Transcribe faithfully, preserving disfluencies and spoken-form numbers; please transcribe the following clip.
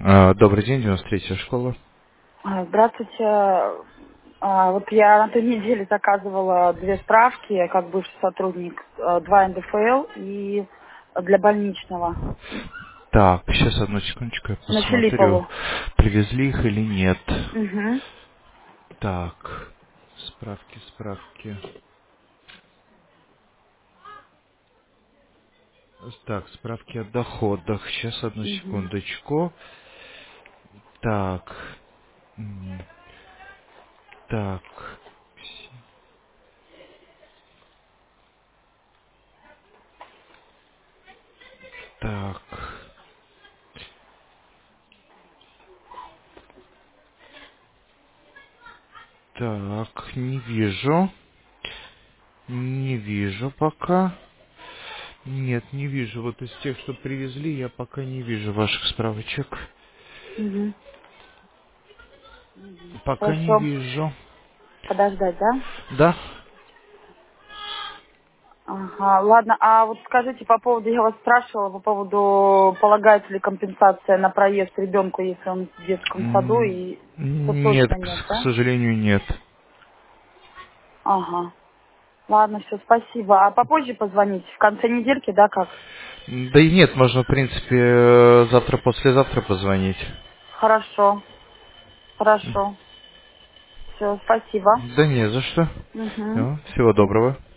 А, Добрый день, девяносто третья школа. А, Здравствуйте. А, Вот я на той неделе заказывала две справки, как бывший сотрудник, э, два эн дэ эф эл и для больничного Так, сейчас одну секундочку я на посмотрю, Филиппову. привезли их или нет. Угу. Так, справки, справки. Так, справки о доходах. Сейчас одну Угу. секундочку. Так, м, так, так, так, не вижу. Не вижу пока. Нет, не вижу. Вот из тех, что привезли, я пока не вижу ваших справочек. Угу. Пока не Хорошо. вижу. Подождать, да? Да? Ага, ладно. А вот скажите по поводу, я вас спрашивала по поводу, полагается ли компенсация на проезд ребенку, если он в детском саду, М, и это Нет, точно к, нет, с- к да? сожалению, нет. Ага. Ладно, все, спасибо. А попозже позвоните, в конце недельки, да, как? Да и нет, можно, в принципе, э, завтра, послезавтра позвонить. Хорошо, хорошо. Все, спасибо. Да не за что. Угу. Всё, всего доброго.